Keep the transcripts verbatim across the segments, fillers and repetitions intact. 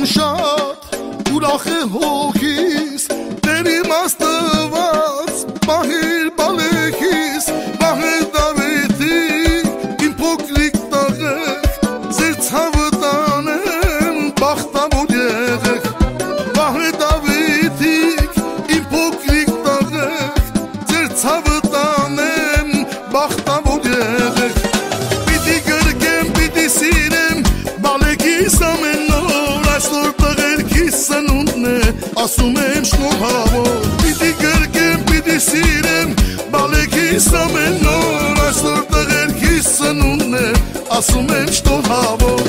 շատ ուրախ է հոգիս Տեր իմաստված պահիր բալեքիս Բահեր Դավիթի իմ փոքրիկ տաղեք Ձեր ցավը տանեմ բախտավոր եղեք Բահեր Դավիթի իմ փոքրիկ տաղեք Ձեր ցավը տանեմ բախտավոր եղեք Պիտի գրկեմ, պիտի սիրեմ բալեքիս ամեն նոր Այսօր տղերքիս սնունդն է ասում եմ շնորհավոր Պիտի գրկեմ, պիտի սիրեմ բալեքիս ամեն նոր Այսօր տղերքիս սնունդն է ասում եմ շնորհավոր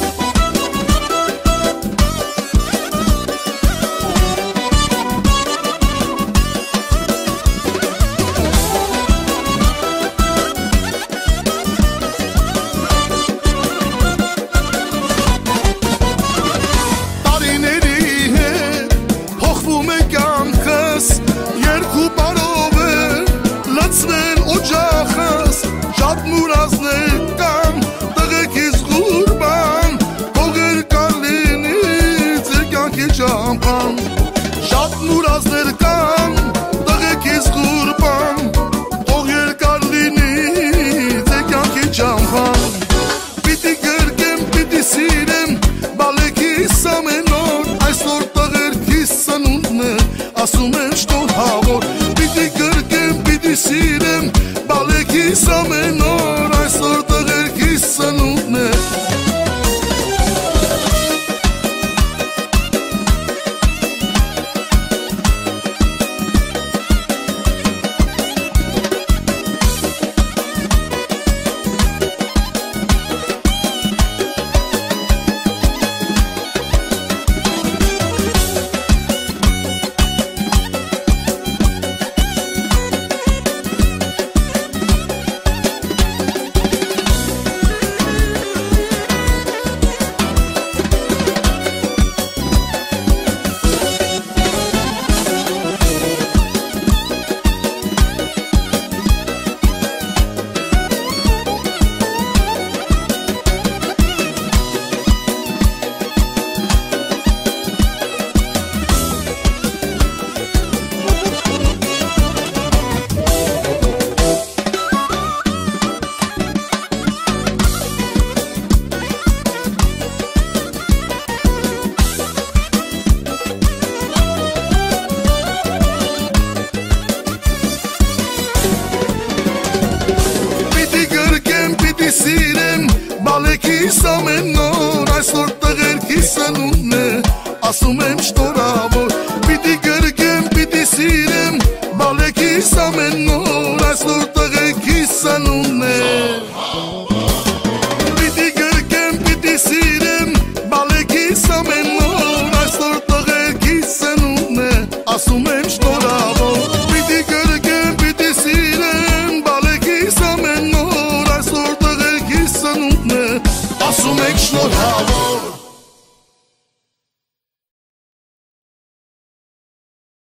Շատ մուրազներ կան, տղեկիս գուրբան Թող երկար լինի, ձեր կյանքի ճամփան Պիտի գրկեմ, պիտի սիրեմ, բալեքիս ամեն օր Այսօր տղերքիս սնունդն է, ասում եմ շնորհավոր Պիտի գրկեմ, պիտի սիրեմ, բալեքիս ամեն օր Այսօր տղերքիս սնունդն է Սիրեմ բալեքիս ամեն նոր Այսօր տղերքիս սնունդն է ասում եմ շնորհավոր Պիտի գրկեմ, պիտի սիրեմ բալեքիս ամեն նոր